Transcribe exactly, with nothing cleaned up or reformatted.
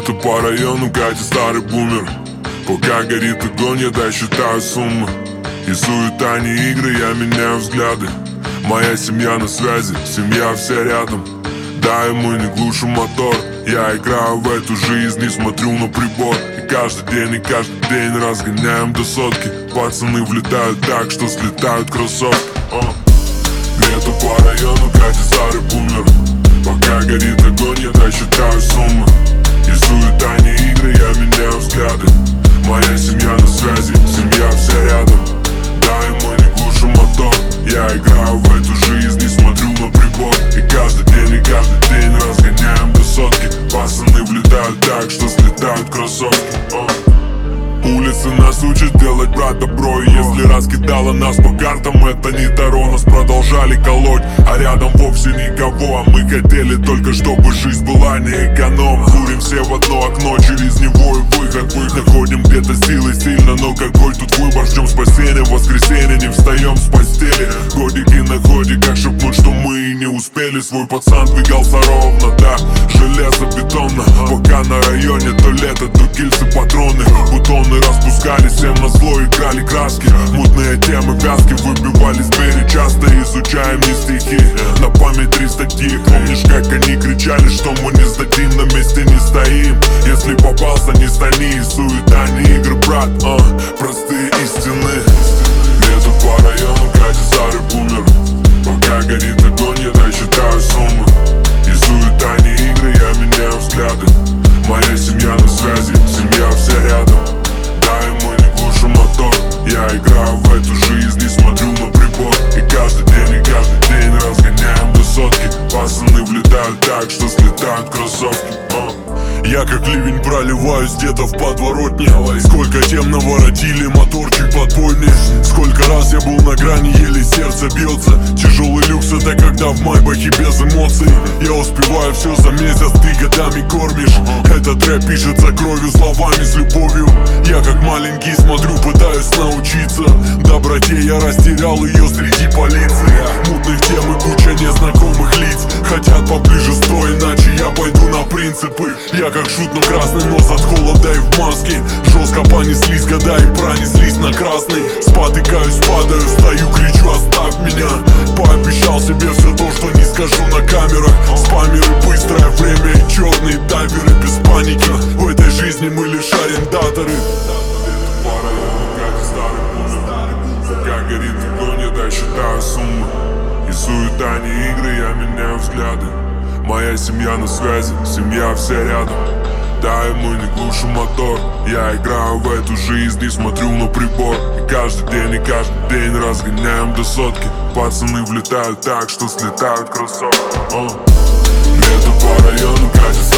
Где-то по району катит старый бумер. Пока горит огонь, я досчитаю суммы. И суета не игры, я меняю взгляды. Моя семья на связи, семья вся рядом. Да, и мы не глушим мотор. Я играю в эту жизнь и смотрю на прибор. И каждый день, и каждый день разгоняем до сотки. Пацаны влетают так, что слетают кроссовки. Где-то по району катит старый бумер. Пока горит огонь, я досчитаю суммы. И суета не игры, я меняю взгляды. Моя семья на связи, семья вся рядом. Да, и мы не глушим мотор. Я играю в эту жизнь и смотрю на прибор. И каждый день, и каждый день разгоняем до сотки. Пацаны влетают так, что слетают кроссовки. Улицы нас учат делать, брат, добро. И если раскидало нас по картам, это не таро. Нас продолжали колоть, а рядом вовсе никого. А мы хотели только, чтобы жизнь была не эконом. Курим все в одно окно, через него и выход. Мы находим где-то силы сильно, но какой тут выбор? Ждем спасения, в воскресенье не встаем с постели. Годики на ходе, как шепнуть, что мы и не успели. Свой пацан двигался ровно, да, железобетонно. Пока на районе то лето, то гильзы, патроны. Бутоны распускались, всем на зло играли краски. Мутные темы, вязки, выбивались двери. Часто изучаем не стихи, на память три статьи. Помнишь, как они кричали, что мы не сдадим, на месте не стоим. Если попался, не стани, суета не игры, брат, а, простые истины. Где-то по району катит старый бумер. Пока горит огонь, я досчитаю суммы. И суета не игры, я меняю взгляды. Моя семья на связи, семья вся рядом. Да, и мы не глушим мотор. Я играю в эту жизнь и смотрю на прибор. И каждый день, и каждый день разгоняем до сотки. Пацаны влетают так, что слетают кроссовки. Я как ливень проливаюсь где-то в подворотне. Сколько тем наворотили, моторчик подпольный. Сколько раз я был на грани, еле сердце бьется. Тяжелый люкс — это когда в майбахе без эмоций. Я успеваю все за месяц, ты годами кормишь. Этот рэп пишется кровью, словами, с любовью. Я как маленький смотрю, пытаюсь научиться доброте, я растерял ее среди полиции. Мутных тем и куча незнакомых лиц. Хотят поближе стой, иначе я пойду на принципы. Я как шут, но красный нос от холода и в маске. Жестко понеслись года и пронеслись на красный. Спотыкаюсь, падаю, стою, кричу: оставь меня. Пообещал себе все то, что не скажу на камерах. Спамеры, быстрое время и черные дайверы без паники. В этой жизни мы лишь арендаторы. Пока горит огонь, я досчитаю суммы. И суета не игры, я меняю взгляды. Моя семья на связи, семья вся рядом. Да, и мы не глушим мотор. Я играю в эту жизнь и смотрю на прибор. И каждый день, и каждый день разгоняем до сотки. Пацаны влетают так, что слетают кроссовки. Где-то по району катится